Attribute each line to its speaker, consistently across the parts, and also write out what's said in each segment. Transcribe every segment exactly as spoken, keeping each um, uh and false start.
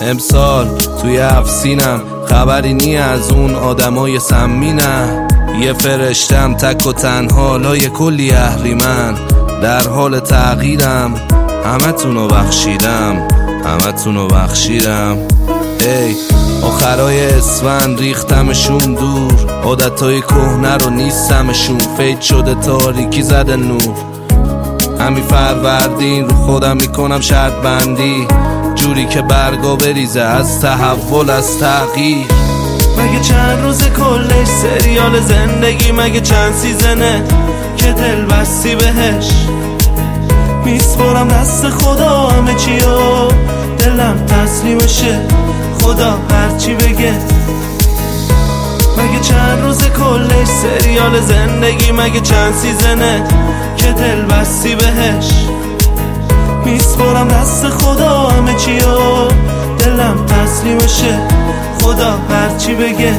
Speaker 1: امسال توی افسینم، خبری نی از اون آدمای سمی نه. یه فرشتم تک و تنها لای کلی اهریمن، در حال تغییرم، همه تونو بخشیدم، همه تونو بخشیدم. ای آخرای اسفند ریختمشون دور، عادتای کهنه رو نیستمشون، فید شده تاریکی زده نور. همین فروردین رو خودم میکنم شرط بندی، جوری که برگا بریزه از تحول از تغییر.
Speaker 2: مگه چند روز کلش سریال زندگی، مگه چند سیزنه که دل بستی بهش. میسپرم دست خدا همه چیو، دلم تسلیمشه خدا هرچی بگه. مگه چند روز کلش سریال زندگی، مگه چند سیزنه که دل بستی بهش. میسپرم دست خدا همه چیو، دلم تسلیمشه خدا هرچی بگه.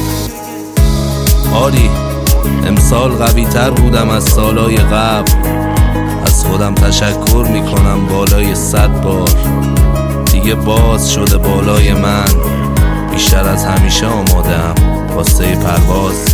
Speaker 1: آری امسال قوی تر بودم از سالای قبل، از خودم تشکر میکنم بالای صد بار. دیگه باز شده بالای من، بیشتر از همیشه آمادم واسه پرواز.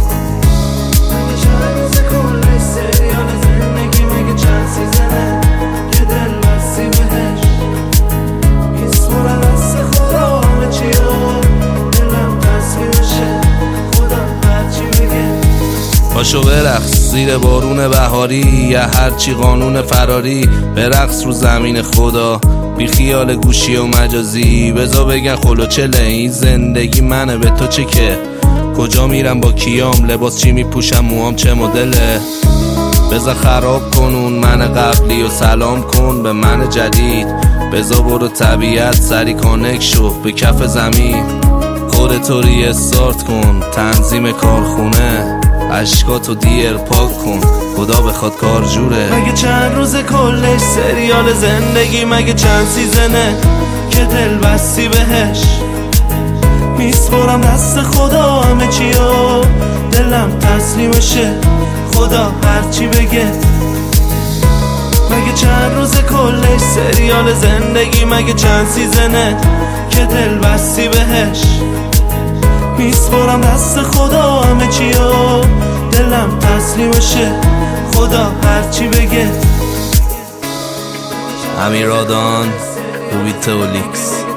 Speaker 1: پاشو برقص زیر بارون بهاری، یا هرچی قانون فراری، برقص رو زمین خدا، بی خیال گوشی و مجازی. بزا بگن خلوچله این زندگی منه، به تو چه که؟ کجا میرم با کیام، لباس چی میپوشم، موام چه مدله. بزا خراب کنون من قبلی و سلام کن به من جدید. بزا برو طبیعت سری کانک شو به کف زمین، خودتو ری استارت کن تنظیم کارخونه، عشقاتو دیر پاک کن خدا بخواد کار جوره.
Speaker 2: مگه چند روز کلش سریال زندگی، مگه چند سیزنه که دل بستی بهش. میسپرم دست خدا همه چیو، دلم تسلیمشه خدا هرچی بگه. مگه چند روز کلش سریال زندگی، مگه چند سیزنه که دل بستی بهش. میسپرم دست خدا همه چیو، دلم تسلیمشه خدا هرچی بگه.
Speaker 1: امیرادان، روبیتولیکس.